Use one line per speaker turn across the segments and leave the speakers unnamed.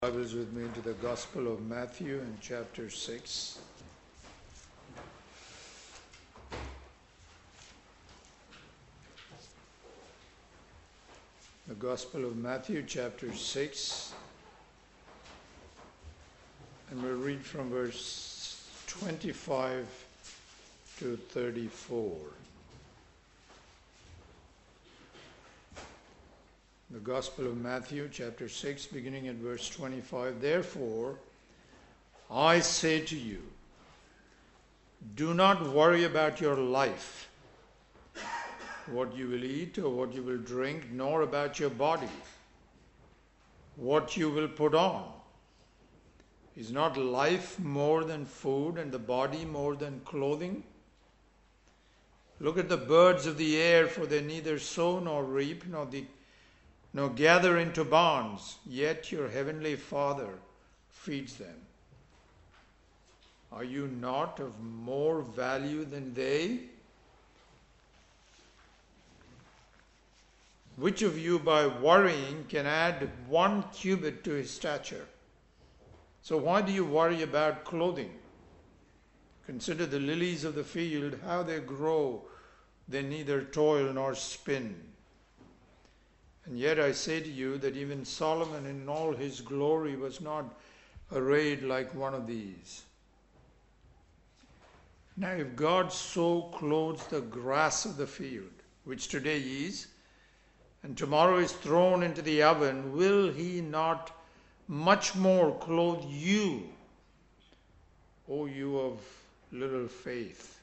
Bibles with me to the Gospel of Matthew in chapter 6. The Gospel of Matthew chapter 6. And we'll read from verse 25 to 34. The Gospel of Matthew, chapter 6, beginning at verse 25. Therefore, I say to you, do not worry about your life, what you will eat or what you will drink, nor about your body, what you will put on. Is not life more than food and the body more than clothing? Look at the birds of the air, for they neither sow nor reap, nor gather into barns, yet your heavenly Father feeds them. Are you not of more value than they? Which of you by worrying can add 1 cubit to his stature? So why do you worry about clothing? Consider the lilies of the field, how they grow. They neither toil nor spin. And yet I say to you that even Solomon in all his glory was not arrayed like one of these. Now if God so clothes the grass of the field, which today is, and tomorrow is thrown into the oven, will he not much more clothe you, O you of little faith?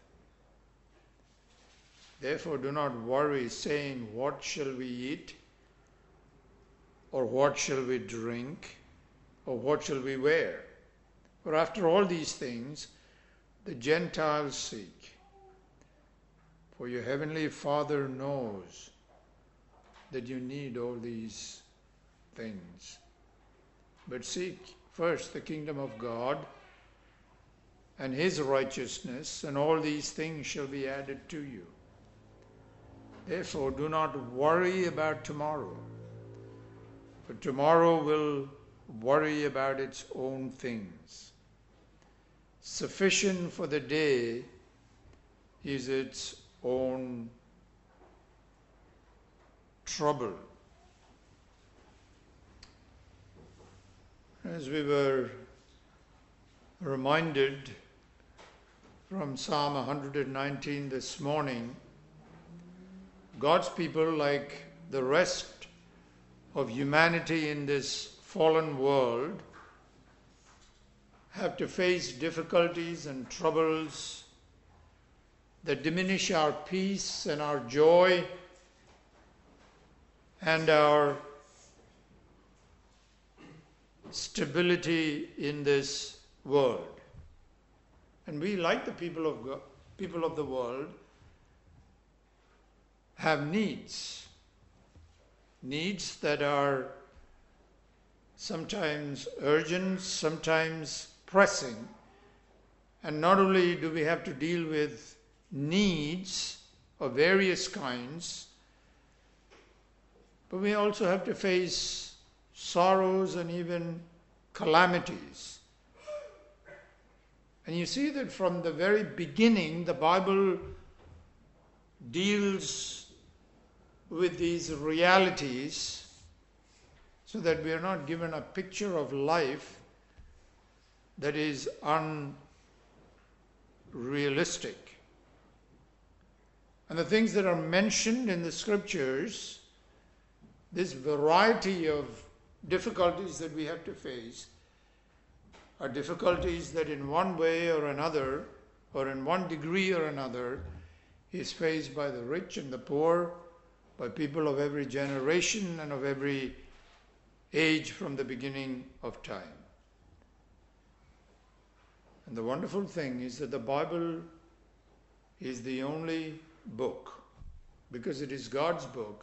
Therefore do not worry, saying, what shall we eat? Or what shall we drink? Or what shall we wear? For after all these things the Gentiles seek. For your heavenly Father knows that you need all these things. But seek first the kingdom of God and his righteousness, and all these things shall be added to you. Therefore do not worry about tomorrow, for tomorrow will worry about its own things. Sufficient for the day is its own trouble. As we were reminded from Psalm 119 this morning, God's people, like the rest of humanity in this fallen world, have to face difficulties and troubles that diminish our peace and our joy and our stability in this world. And we, like the people of the world, have needs that are sometimes urgent, sometimes pressing. And not only do we have to deal with needs of various kinds, but we also have to face sorrows and even calamities. And you see that from the very beginning, the Bible deals with these realities so that we are not given a picture of life that is unrealistic. And the things that are mentioned in the scriptures, this variety of difficulties that we have to face, are difficulties that in one way or another, or in one degree or another, is faced by the rich and the poor, by people of every generation and of every age from the beginning of time. And the wonderful thing is that the Bible is the only book, because it is God's book,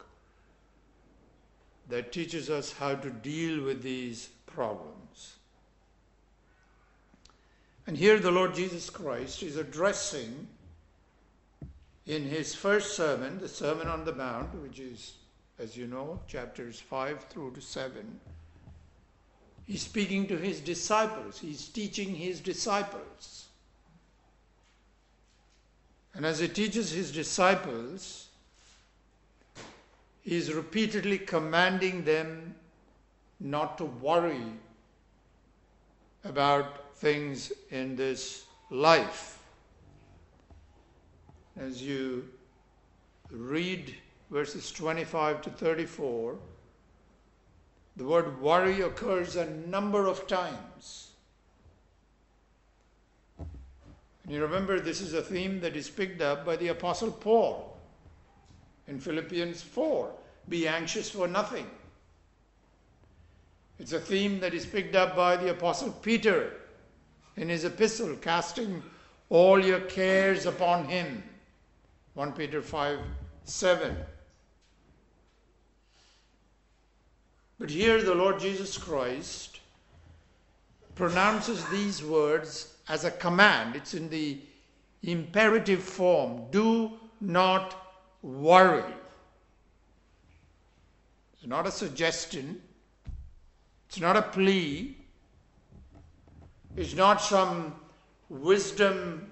that teaches us how to deal with these problems. And here the Lord Jesus Christ is addressing in his first sermon, the Sermon on the Mount, which is, as you know, chapters 5 through to 7, He's speaking to his disciples. He's teaching his disciples. And as he teaches his disciples, he is repeatedly commanding them not to worry about things in this life. As you read verses 25 to 34, the word worry occurs a number of times. And you remember, this is a theme that is picked up by the Apostle Paul in Philippians 4. Be anxious for nothing. It's a theme that is picked up by the Apostle Peter in his epistle, casting all your cares upon him. 1 Peter 5:7. But here the Lord Jesus Christ pronounces these words as a command. It's in the imperative form. Do not worry. It's not a suggestion. It's not a plea. It's not some wisdom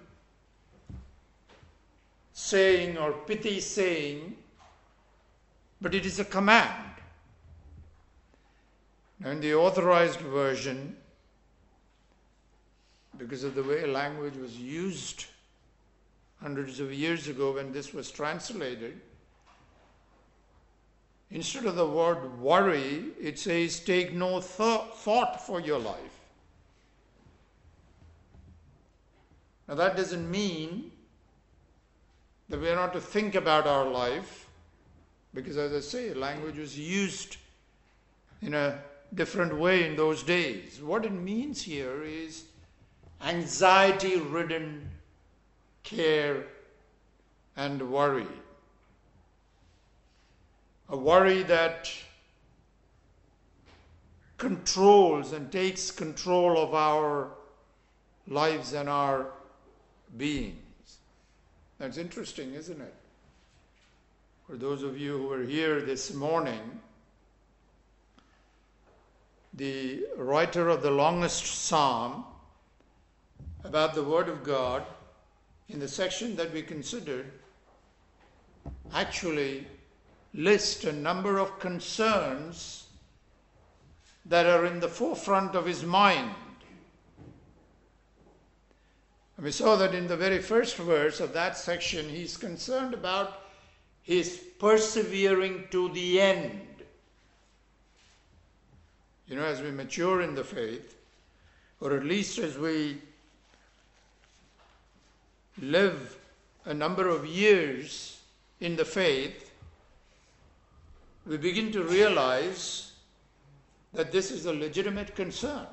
saying or pithy saying, but it is a command. Now, in the Authorized Version, because of the way language was used hundreds of years ago when this was translated, instead of the word worry, it says, take no thought for your life. Now, that doesn't mean that we are not to think about our life, because, as I say, language was used in a different way in those days. What it means here is anxiety-ridden care and worry. A worry that controls and takes control of our lives and our beings. That's interesting, isn't it? For those of you who were here this morning, the writer of the longest psalm about the Word of God, in the section that we considered, actually lists a number of concerns that are in the forefront of his mind. And we saw that in the very first verse of that section, he's concerned about his persevering to the end. You know, as we mature in the faith, or at least as we live a number of years in the faith, we begin to realize that this is a legitimate concern.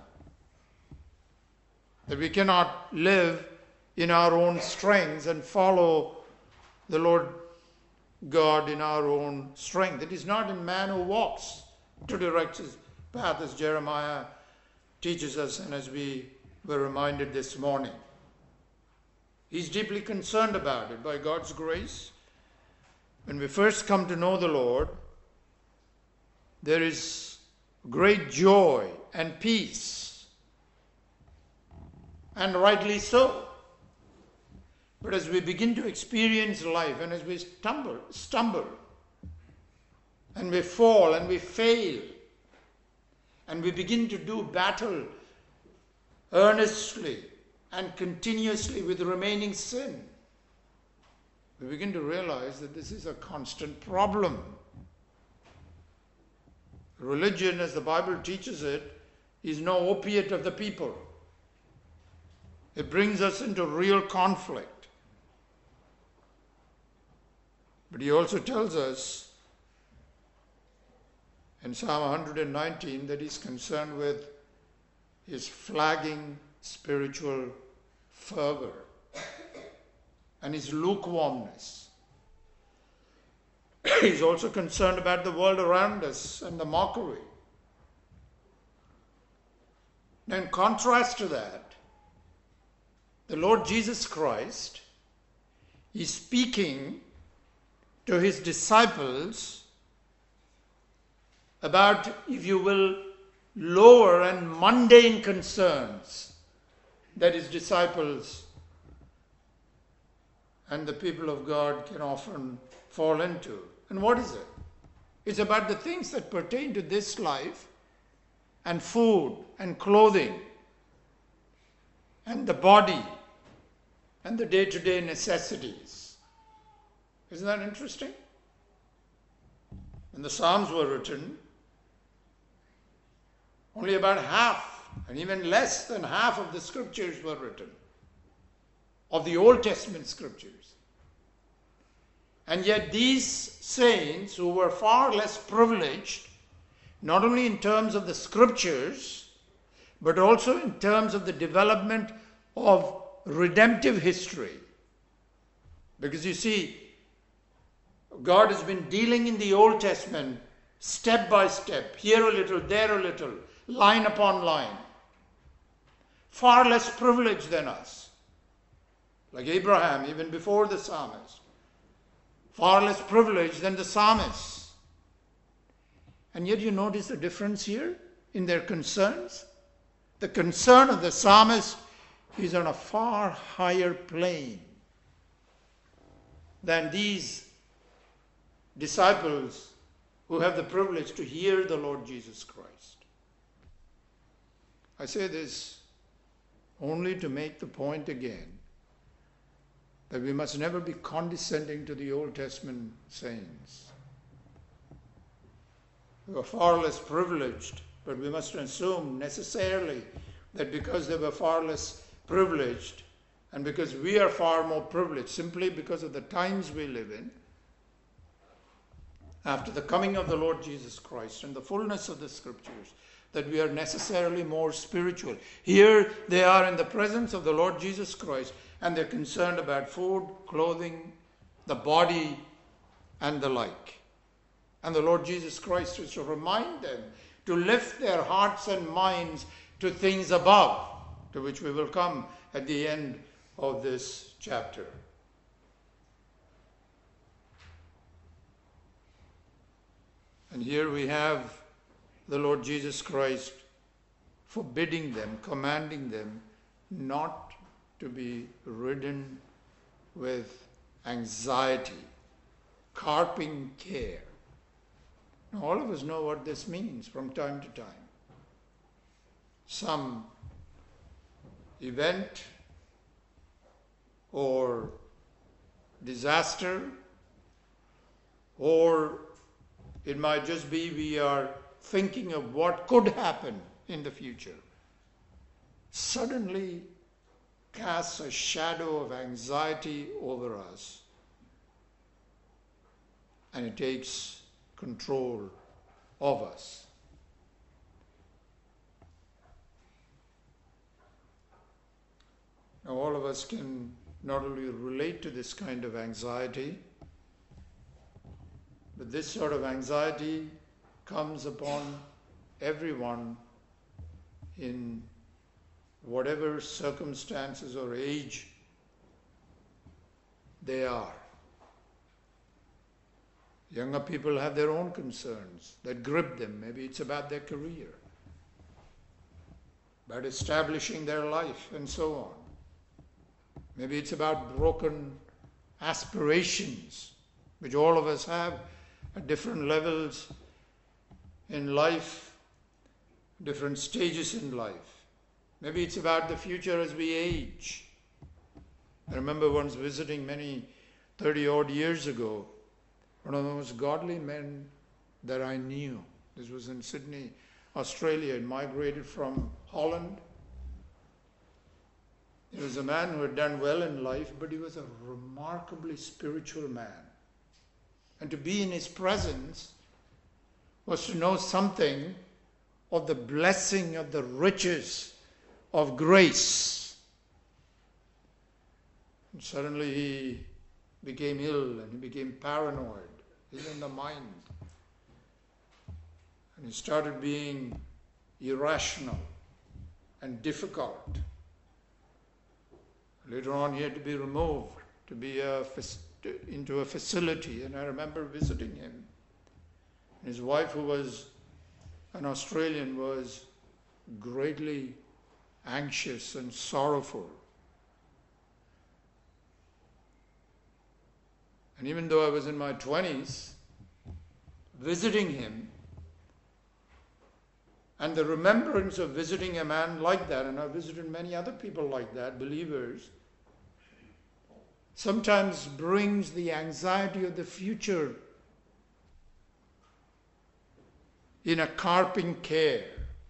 That we cannot live in our own strength and follow the Lord God in our own strength. It is not in man who walks to direct his path, as Jeremiah teaches us and as we were reminded this morning. He's deeply concerned about it. By God's grace, when we first come to know the Lord, there is great joy and peace, and rightly so. But as we begin to experience life, and as we stumble, and we fall, and we fail, and we begin to do battle earnestly and continuously with remaining sin, we begin to realize that this is a constant problem. Religion, as the Bible teaches it, is no opiate of the people. It brings us into real conflict. But he also tells us in Psalm 119 that he's concerned with his flagging spiritual fervor and his lukewarmness. He's also concerned about the world around us and the mockery. Now, in contrast to that, the Lord Jesus Christ is speaking to his disciples about, if you will, lower and mundane concerns that his disciples and the people of God can often fall into. And what is it? It's about the things that pertain to this life, and food and clothing and the body and the day-to-day necessities. Isn't that interesting? When the Psalms were written, only about half, and even less than half of the scriptures were written, of the Old Testament scriptures. And yet these saints, who were far less privileged, not only in terms of the scriptures, but also in terms of the development of redemptive history. Because you see, God has been dealing in the Old Testament step by step, here a little, there a little, line upon line. Far less privileged than us. Like Abraham, even before the psalmist. Far less privileged than the psalmists. And yet you notice the difference here in their concerns. The concern of the psalmist is on a far higher plane than these disciples who have the privilege to hear the Lord Jesus Christ. I say this only to make the point again that we must never be condescending to the Old Testament saints. They were far less privileged, but we must assume necessarily that because they were far less privileged and because we are far more privileged simply because of the times we live in, after the coming of the Lord Jesus Christ and the fullness of the scriptures, that we are necessarily more spiritual. Here they are in the presence of the Lord Jesus Christ and they're concerned about food, clothing, the body, and the like. And the Lord Jesus Christ is to remind them to lift their hearts and minds to things above, to which we will come at the end of this chapter. And here we have the Lord Jesus Christ forbidding them, commanding them not to be ridden with anxiety, carping care. Now, all of us know what this means from time to time. Some event or disaster, or it might just be we are thinking of what could happen in the future, suddenly casts a shadow of anxiety over us, and it takes control of us. Now, all of us can not only relate to this kind of anxiety, but this sort of anxiety comes upon everyone in whatever circumstances or age they are. Younger people have their own concerns that grip them. Maybe it's about their career, about establishing their life, and so on. Maybe it's about broken aspirations, which all of us have at different levels in life, different stages in life. Maybe it's about the future as we age. I remember once visiting 30-odd years ago, one of the most godly men that I knew. This was in Sydney, Australia. He migrated from Holland. He was a man who had done well in life, but he was a remarkably spiritual man. And to be in his presence was to know something of the blessing of the riches of grace. And suddenly he became ill and he became paranoid, ill in the mind. And he started being irrational and difficult. Later on he had to be removed to be into a facility, and I remember visiting him. His wife, who was an Australian was greatly anxious and sorrowful. And even though I was in my 20s, visiting him, and the remembrance of visiting a man like that, and I've visited many other people like that, believers, sometimes brings the anxiety of the future in a carping care.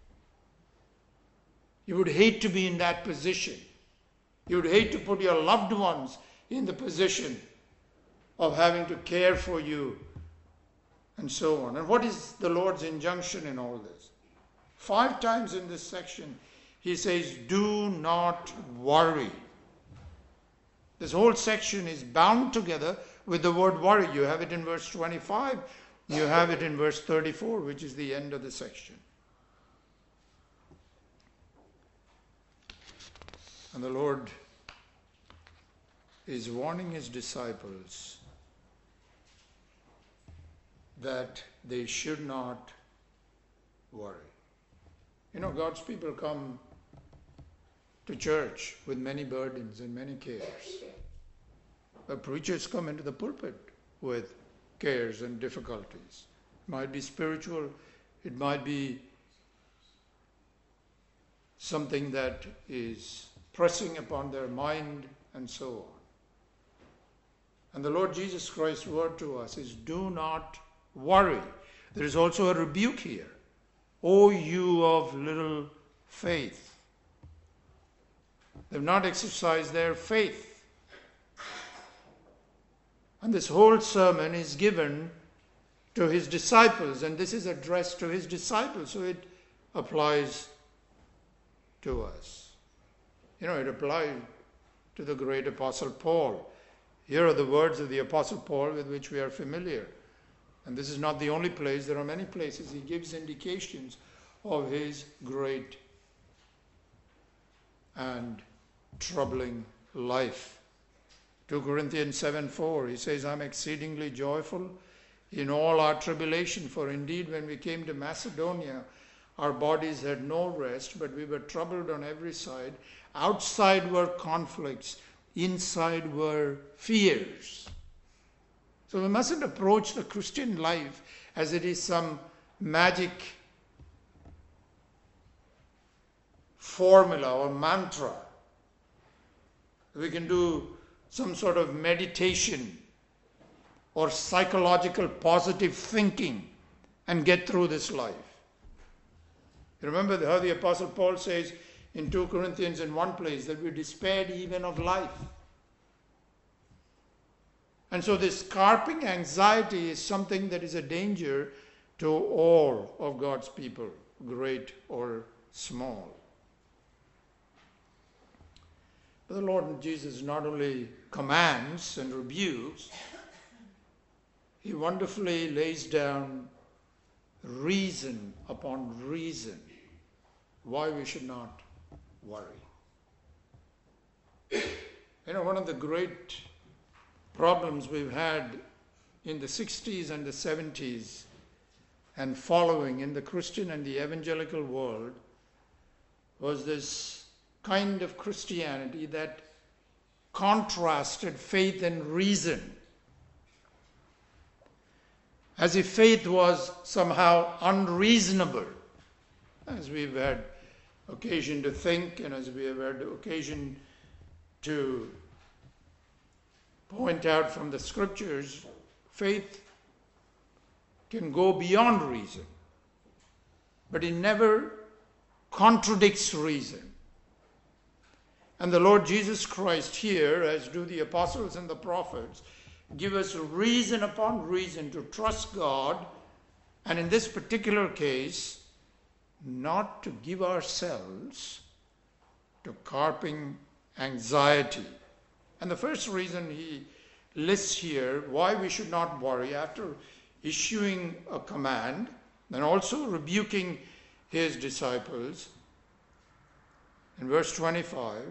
You would hate to be in that position. You would hate to put your loved ones in the position of having to care for you and so on. And what is the Lord's injunction in all this? 5 times in this section, he says, do not worry. This whole section is bound together with the word worry. You have it in verse 25. You have it in verse 34, which is the end of the section. And the Lord is warning his disciples that they should not worry. You know, God's people come to church with many burdens and many cares. But preachers come into the pulpit with cares and difficulties. It might be spiritual, it might be something that is pressing upon their mind and so on. And the Lord Jesus Christ's word to us is, do not worry. There is also a rebuke here. O you of little faith. They've not exercised their faith. And this whole sermon is given to his disciples, and this is addressed to his disciples, so it applies to us. You know, it applied to the great Apostle Paul. Here are the words of the Apostle Paul with which we are familiar. And this is not the only place. There are many places he gives indications of his great and troubling life. 2 Corinthians 7:4, he says, I'm exceedingly joyful in all our tribulation, for indeed when we came to Macedonia, our bodies had no rest, but we were troubled on every side. Outside were conflicts, inside were fears. So we mustn't approach the Christian life as it is some magic formula or mantra. We can do some sort of meditation or psychological positive thinking and get through this life. You remember how the Apostle Paul says in 2 Corinthians in one place that we despaired even of life. And so this carping anxiety is something that is a danger to all of God's people, great or small. But the Lord Jesus not only commands and rebukes, he wonderfully lays down reason upon reason why we should not worry. You know, one of the great problems we've had in the 60s and the 70s and following in the Christian and the evangelical world was this kind of Christianity that contrasted faith and reason, as if faith was somehow unreasonable, as we've had occasion to think and as we have had occasion to point out from the scriptures. Faith can go beyond reason, but it never contradicts reason. And the Lord Jesus Christ here, as do the apostles and the prophets, give us reason upon reason to trust God, and in this particular case, not to give ourselves to carping anxiety. And the first reason he lists here why we should not worry, after issuing a command and also rebuking his disciples, in verse 25,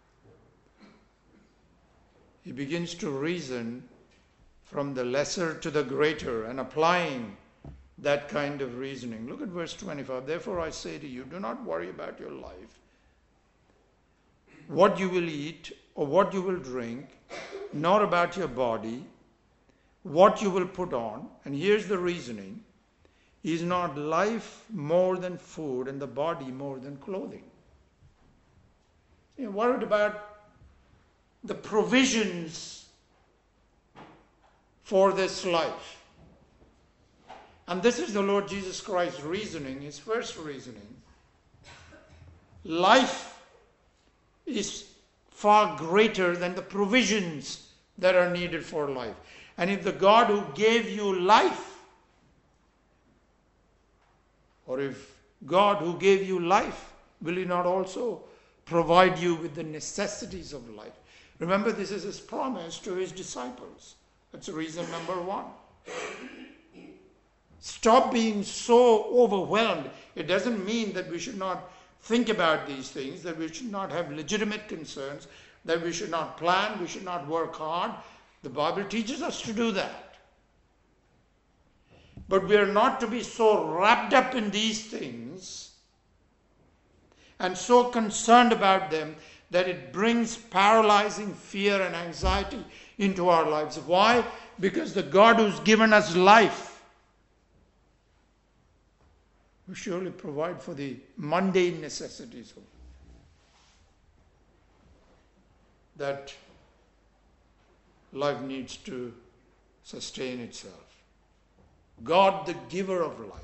he begins to reason from the lesser to the greater and applying that kind of reasoning. Look at verse 25. Therefore I say to you, do not worry about your life, what you will eat or what you will drink, nor about your body, what you will put on. And here's the reasoning. Is not life more than food and the body more than clothing? You're worried about the provisions for this life. And this is the Lord Jesus Christ's reasoning, his first reasoning. Life is far greater than the provisions that are needed for life. And if the God who gave you life, or if God who gave you life, will he not also provide you with the necessities of life? Remember, this is his promise to his disciples. That's reason number one. Stop being so overwhelmed. It doesn't mean that we should not think about these things, that we should not have legitimate concerns, that we should not plan, we should not work hard. The Bible teaches us to do that. But we are not to be so wrapped up in these things and so concerned about them that it brings paralyzing fear and anxiety into our lives. Why? Because the God who's given us life will surely provide for the mundane necessities of that life needs to sustain itself. God, the giver of life.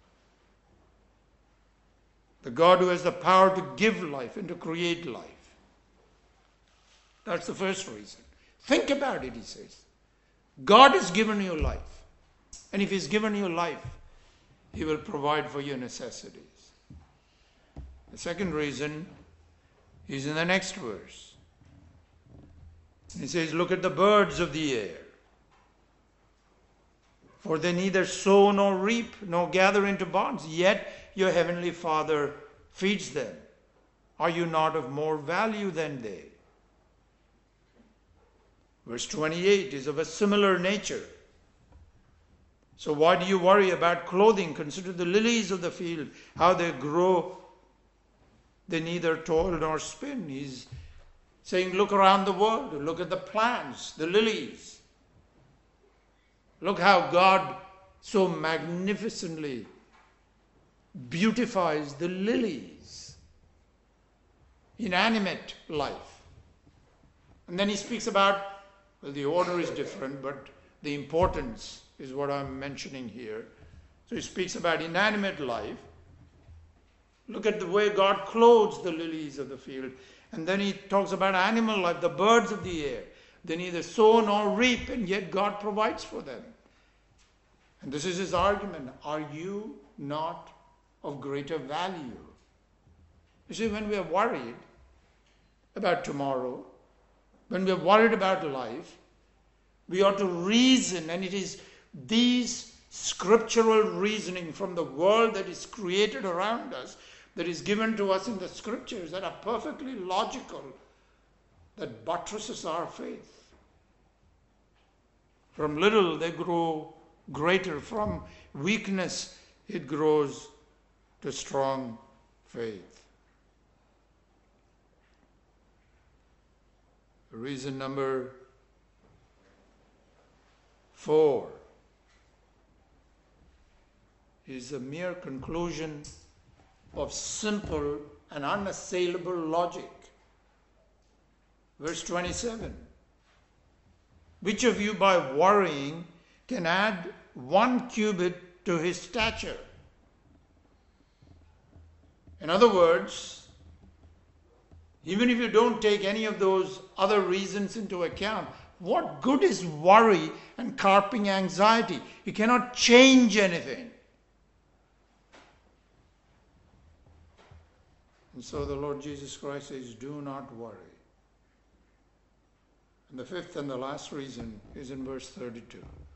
The God who has the power to give life and to create life. That's the first reason. Think about it, he says. God has given you life. And if he's given you life, he will provide for your necessities. The second reason is in the next verse. He says, look at the birds of the air. For they neither sow nor reap nor gather into barns, yet your heavenly Father feeds them. Are you not of more value than they? Verse 28 is of a similar nature. So why do you worry about clothing? Consider the lilies of the field, how they grow. They neither toil nor spin. He's saying, look around the world, look at the plants, the lilies. Look how God so magnificently beautifies the lilies, inanimate life. And then he speaks about, well, the order is different, but the importance is what I'm mentioning here. So he speaks about inanimate life. Look at the way God clothes the lilies of the field. And then he talks about animal life, the birds of the air. They neither sow nor reap, and yet God provides for them. And this is his argument. Are you not of greater value? You see, when we are worried about tomorrow, when we are worried about life, we ought to reason, and it is these scriptural reasoning from the world that is created around us, that is given to us in the scriptures, that are perfectly logical, that buttresses our faith. From little they grow greater. From weakness it grows to strong faith. Reason number 4 is a mere conclusion of simple and unassailable logic. Verse 27. Which of you by worrying can add 1 cubit to his stature? In other words, even if you don't take any of those other reasons into account, what good is worry and carping anxiety? You cannot change anything. And so the Lord Jesus Christ says, do not worry. And the fifth and the last reason is in verse 32.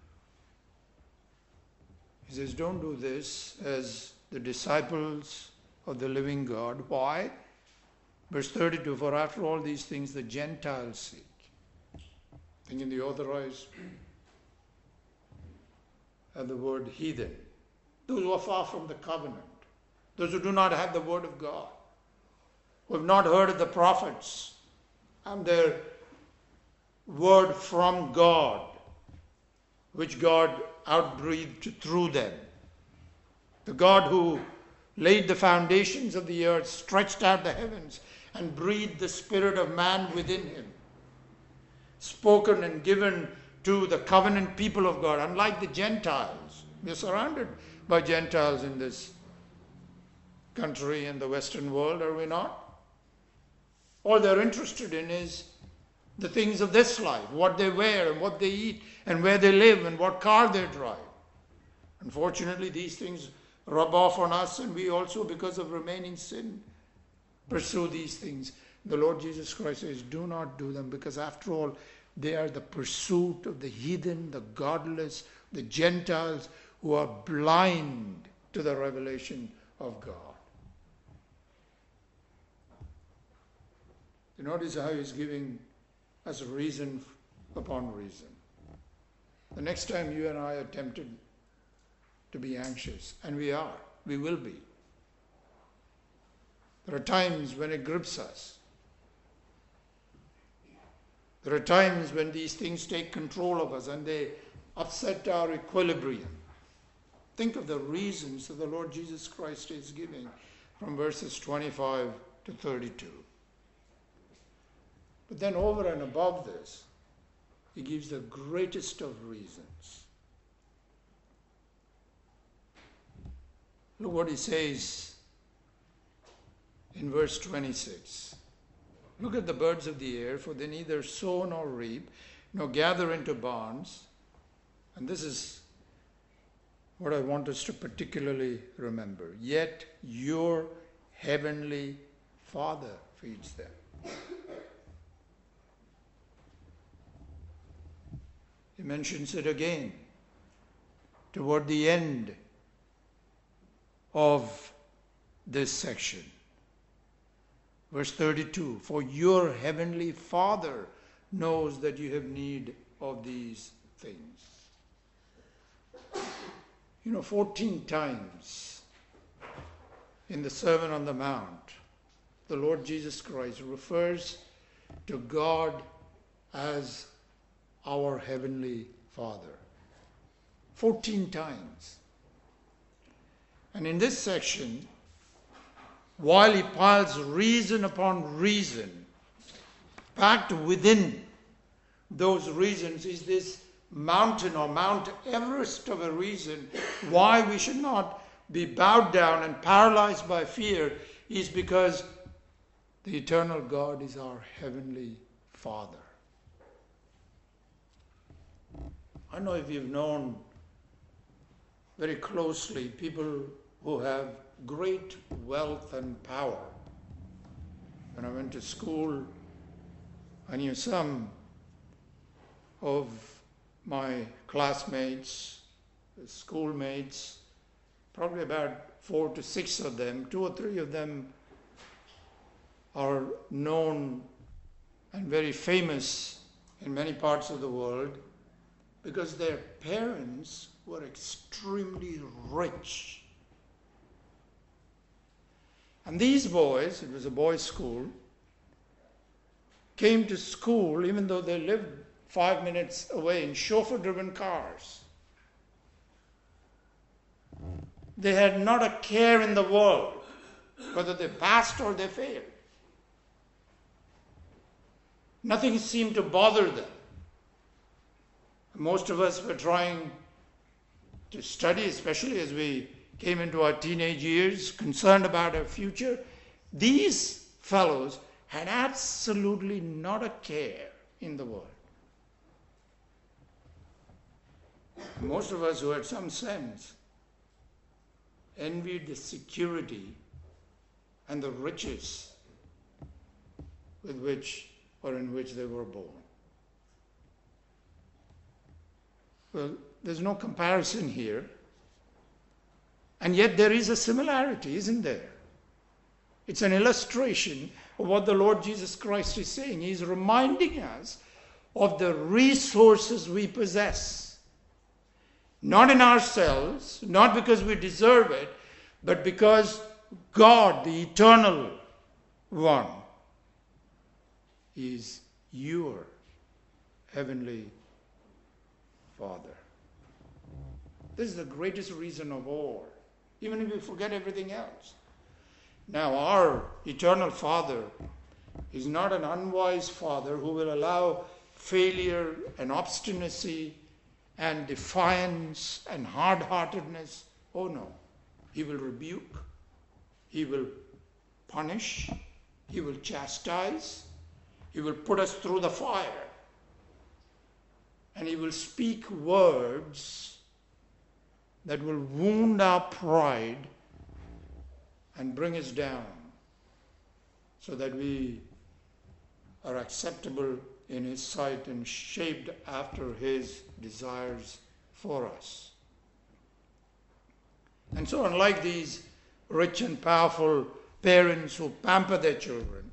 He says, don't do this as the disciples of the living God. Why? Verse 32, for after all these things the Gentiles seek. I think in the authorized the word heathen. those who are far from the covenant, those who do not have the word of God, who have not heard of the prophets and their word from God, which God outbreathed through them. The God who laid the foundations of the earth, stretched out the heavens, and breathed the spirit of man within him. Spoken and given to the covenant people of God, unlike the Gentiles. We are surrounded by Gentiles in this country and the Western world, are we not? All they're interested in is the things of this life, what they wear and what they eat and where they live and what car they drive. Unfortunately, these things rub off on us, and we also, because of remaining sin, pursue these things. The Lord Jesus Christ says, do not do them, because after all, they are the pursuit of the heathen, the godless, the Gentiles who are blind to the revelation of God. You notice how he's giving us reason upon reason. The next time you and I are tempted to be anxious, and we will be. There are times when it grips us. There are times when these things take control of us and they upset our equilibrium. Think of the reasons that the Lord Jesus Christ is giving from verses 25 to 32. But then over and above this, he gives the greatest of reasons. Look what he says in verse 26. Look at the birds of the air, for they neither sow nor reap, nor gather into barns. And this is what I want us to particularly remember. Yet your heavenly Father feeds them. He mentions it again toward the end of this section. Verse 32, for your heavenly Father knows that you have need of these things. 14 times in the Sermon on the Mount, the Lord Jesus Christ refers to God as our heavenly Father. 14 times. And in this section, while he piles reason upon reason, packed within those reasons is this mountain or Mount Everest of a reason why we should not be bowed down and paralyzed by fear, is because the eternal God is our heavenly Father. I know if you've known very closely people who have great wealth and power. When I went to school, I knew some of my classmates, schoolmates, probably about 4 to 6 of them. 2 or 3 of them are known and very famous in many parts of the world because their parents were extremely rich. And these boys, it was a boys' school, came to school even though they lived 5 minutes away in chauffeur-driven cars. They had not a care in the world whether they passed or they failed. Nothing seemed to bother them. Most of us were trying to study, especially as we came into our teenage years, concerned about our future. These fellows had absolutely not a care in the world. Most of us who had some sense envied the security and the riches with which or in which they were born. Well, there's no comparison here. And yet there is a similarity, isn't there? It's an illustration of what the Lord Jesus Christ is saying. He's reminding us of the resources we possess. Not in ourselves, not because we deserve it, but because God, the eternal one, is your heavenly Father. This is the greatest reason of all, even if we forget everything else. Now, our eternal Father is not an unwise Father who will allow failure and obstinacy and defiance and hard-heartedness. Oh no. He will rebuke. He will punish. He will chastise. He will put us through the fire. And He will speak words that will wound our pride and bring us down so that we are acceptable in His sight and shaped after His desires for us. And so, unlike these rich and powerful parents who pamper their children,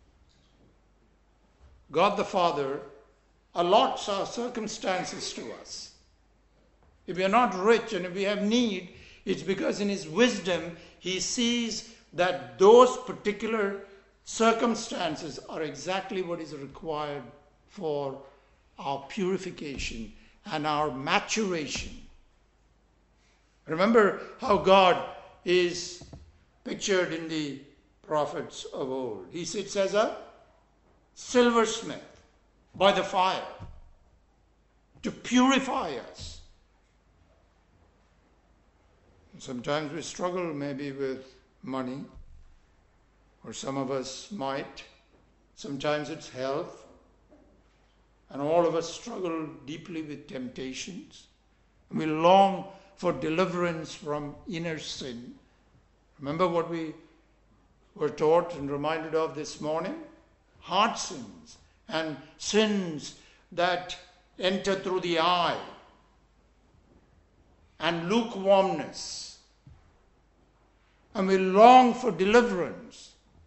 God the Father allots our circumstances to us. If we are not rich and if we have need, it's because in His wisdom He sees that those particular circumstances are exactly what is required for our purification and our maturation. Remember how God is pictured in the prophets of old. He sits as a silversmith by the fire to purify us. Sometimes we struggle maybe with money, or some of us might. Sometimes it's health. And all of us struggle deeply with temptations. And we long for deliverance from inner sin. Remember what we were taught and reminded of this morning? Heart sins and sins that enter through the eye and lukewarmness. And we long for deliverance.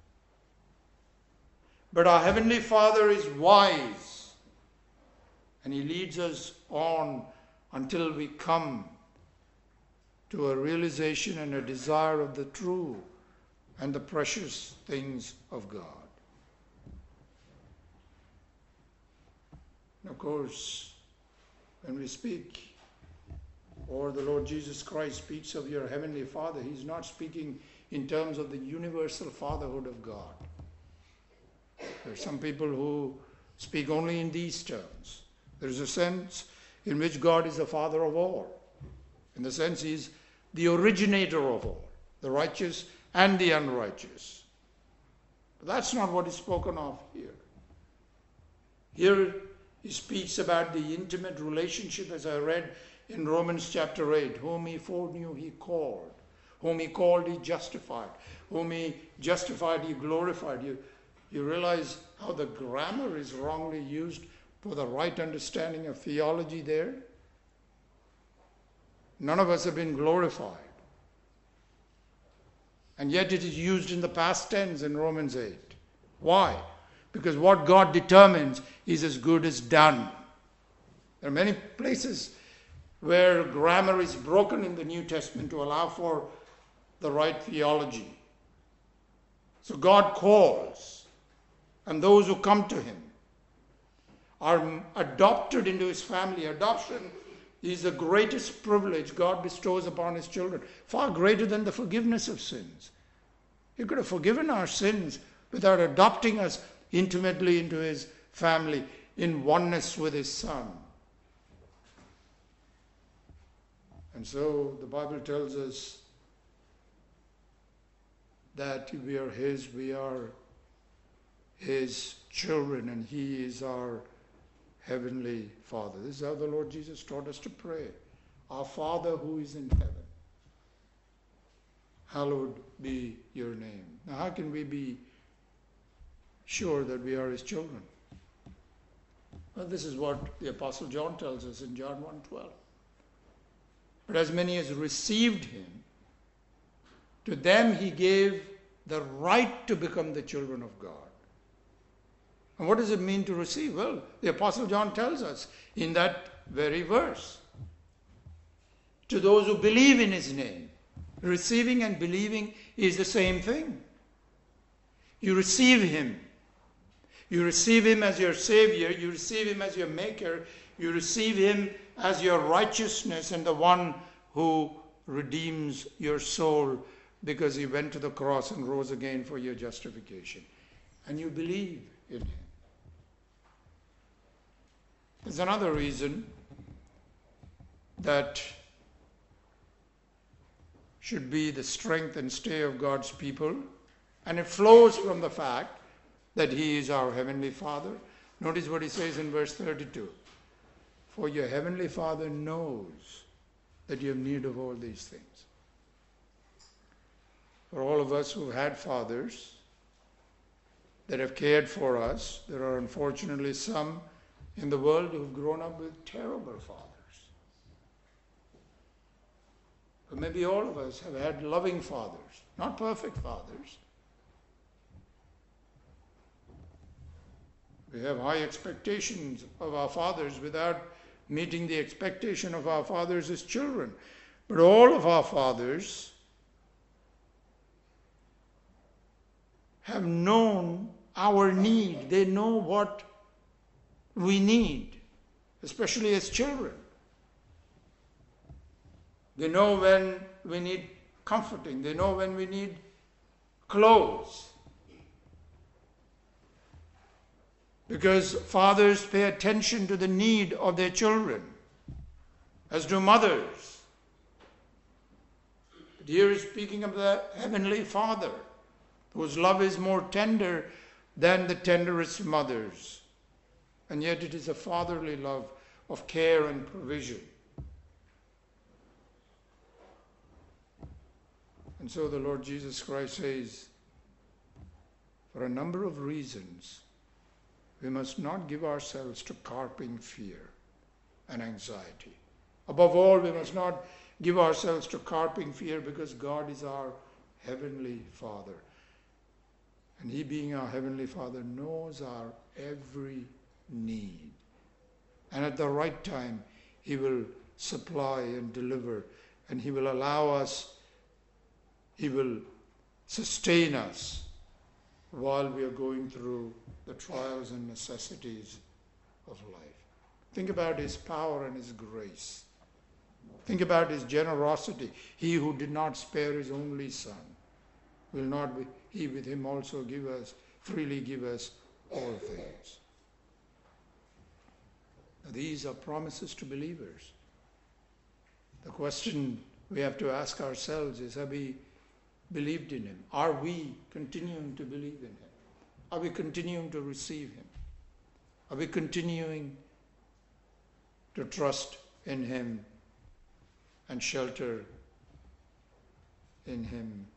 But our Heavenly Father is wise, and He leads us on until we come to a realization and a desire of the true and the precious things of God. And of course, when we speak, or the Lord Jesus Christ speaks of your Heavenly Father, He's not speaking in terms of the universal fatherhood of God. There are some people who speak only in these terms. There is a sense in which God is the Father of all. In the sense He is the originator of all, the righteous and the unrighteous. But that's not what is spoken of here. Here He speaks about the intimate relationship, as I read in Romans chapter 8. Whom He foreknew, He called. Whom He called, He justified. Whom He justified, He glorified. You realize how the grammar is wrongly used for the right understanding of theology there? None of us have been glorified. And yet it is used in the past tense in Romans 8. Why? Because what God determines is as good as done. There are many places where grammar is broken in the New Testament to allow for the right theology. So God calls, and those who come to Him are adopted into His family. Adoption is the greatest privilege God bestows upon His children, far greater than the forgiveness of sins. He could have forgiven our sins without adopting us intimately into His family in oneness with His Son. And so the Bible tells us that we are His children, and He is our Heavenly Father. This is how the Lord Jesus taught us to pray. Our Father who is in heaven, hallowed be your name. Now, how can we be sure that we are His children? Well, this is what the Apostle John tells us in John 1:12. But as many as received Him, to them He gave the right to become the children of God. And what does it mean to receive? Well, the Apostle John tells us in that very verse. to those who believe in his name. Receiving and believing is the same thing. You receive him. You receive him as your Savior. You receive him as your Maker. You receive him as your righteousness and the one who redeems your soul because he went to the cross and rose again for your justification. And you believe in him. There's another reason that should be the strength and stay of God's people, and it flows from the fact that he is our Heavenly Father. Notice what he says in verse 32. For your Heavenly Father knows that you have need of all these things. For all of us who've had fathers that have cared for us, there are unfortunately some in the world who've grown up with terrible fathers. But maybe all of us have had loving fathers, not perfect fathers. We have high expectations of our fathers without meeting the expectation of our fathers as children. But all of our fathers have known our need. They know what we need, especially as children. They know when we need comforting. They know when we need clothes. Because fathers pay attention to the need of their children, as do mothers. But here is speaking of the Heavenly Father, whose love is more tender than the tenderest mothers. And yet it is a fatherly love of care and provision. And so the Lord Jesus Christ says, for a number of reasons, we must not give ourselves to carping fear and anxiety. Above all, we must not give ourselves to carping fear because God is our Heavenly Father. And he, being our Heavenly Father, knows our every need. And at the right time, he will supply and deliver, and he will allow us, he will sustain us while we are going through the trials and necessities of life. Think about his power and his grace. Think about his generosity. He who did not spare his only son, will not he with him also freely give us all things? Now, these are promises to believers. The question we have to ask ourselves is, have we believed in him? Are we continuing to believe in him? Are we continuing to receive him? Are we continuing to trust in him and shelter in him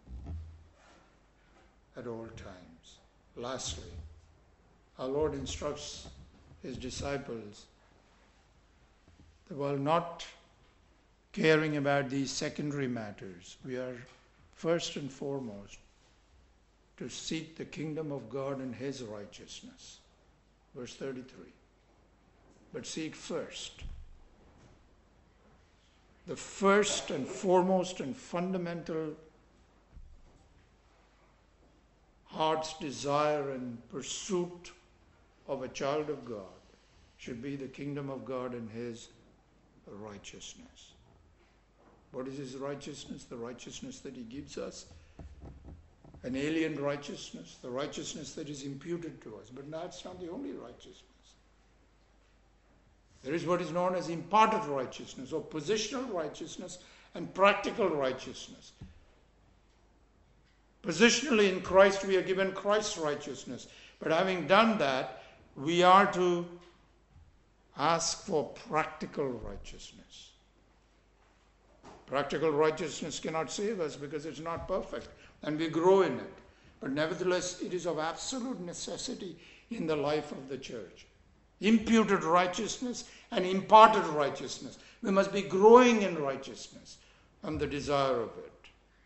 at all times? Lastly, our Lord instructs his disciples that while not caring about these secondary matters, we are first and foremost to seek the kingdom of God and his righteousness. Verse 33. But seek first. The first and foremost and fundamental heart's desire and pursuit of a child of God should be the kingdom of God and his righteousness. What is his righteousness? The righteousness that he gives us. An alien righteousness, the righteousness that is imputed to us. But that's not the only righteousness. There is what is known as imparted righteousness, or positional righteousness and practical righteousness. Positionally in Christ we are given Christ's righteousness. But having done that, we are to ask for practical righteousness. Practical righteousness cannot save us because it's not perfect, and we grow in it. But nevertheless, it is of absolute necessity in the life of the church. Imputed righteousness and imparted righteousness. We must be growing in righteousness and the desire of it.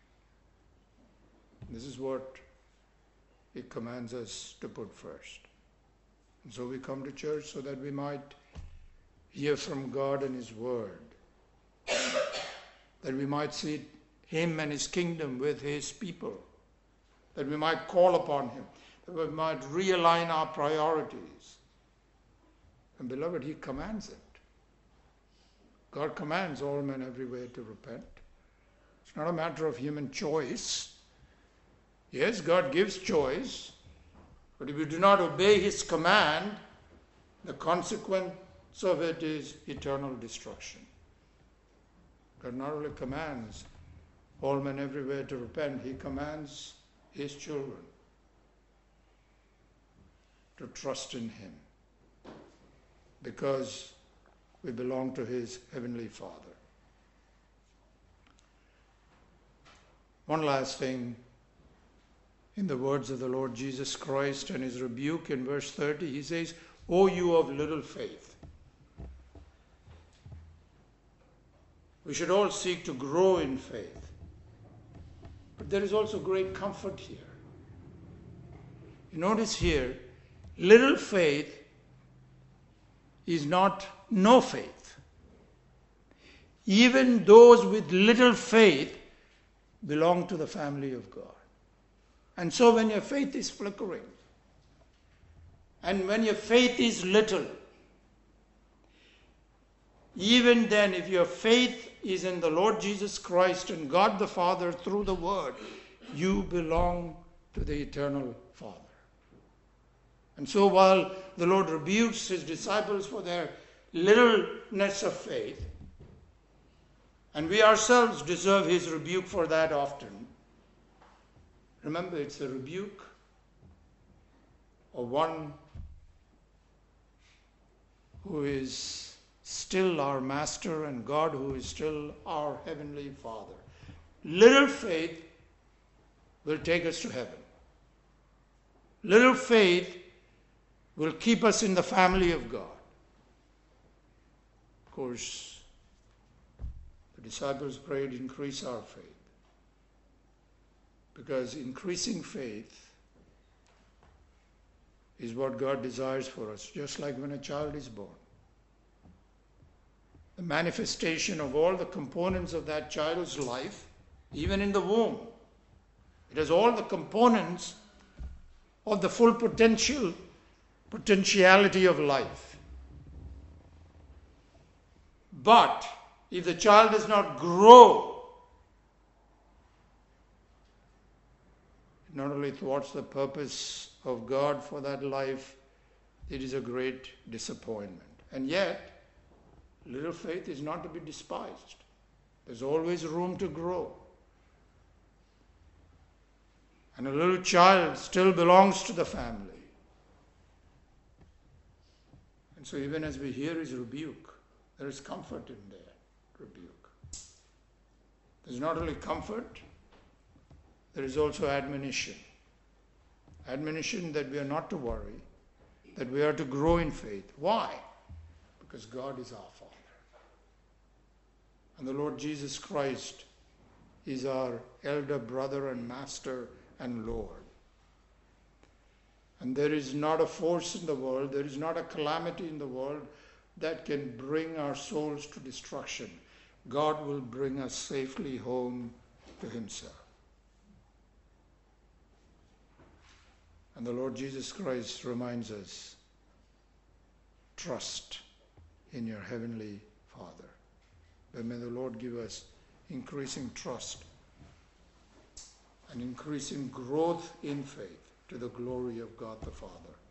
This is what it commands us to put first. And so we come to church so that we might hear from God and his word. that we might see him and his kingdom with his people, that we might call upon him, that we might realign our priorities. And beloved, he commands it. God commands all men everywhere to repent. It's not a matter of human choice. Yes, God gives choice, but if you do not obey his command, the consequence of it is eternal destruction. God not only commands all men everywhere to repent, he commands his children to trust in him, because we belong to his heavenly Father. One last thing, in the words of the Lord Jesus Christ and his rebuke in verse 30, he says, "O you of little faith." We should all seek to grow in faith. But there is also great comfort here. You notice here, little faith is not no faith. Even those with little faith belong to the family of God. And so when your faith is flickering, and when your faith is little, even then, if your faith is in the Lord Jesus Christ and God the Father through the Word, you belong to the eternal Father. And so while the Lord rebukes his disciples for their littleness of faith, and we ourselves deserve his rebuke for that often, remember, it's a rebuke of one who is still our Master and God who is still our Heavenly Father. Little faith will take us to heaven. Little faith will keep us in the family of God. Of course, the disciples prayed, "Increase our faith." Because increasing faith is what God desires for us, just like when a child is born. The manifestation of all the components of that child's life, even in the womb. It has all the components of the full potentiality of life. But if the child does not grow, it not only thwarts the purpose of God for that life, it is a great disappointment. And yet, little faith is not to be despised. There's always room to grow. And a little child still belongs to the family. And so even as we hear his rebuke, there is comfort in that rebuke. There's not only comfort, there is also admonition. Admonition that we are not to worry, that we are to grow in faith. Why? Because God is our Father. And the Lord Jesus Christ is our elder brother and master and Lord. And there is not a force in the world, there is not a calamity in the world that can bring our souls to destruction. God will bring us safely home to himself. And the Lord Jesus Christ reminds us, trust in your heavenly Father. But may the Lord give us increasing trust and increasing growth in faith to the glory of God the Father.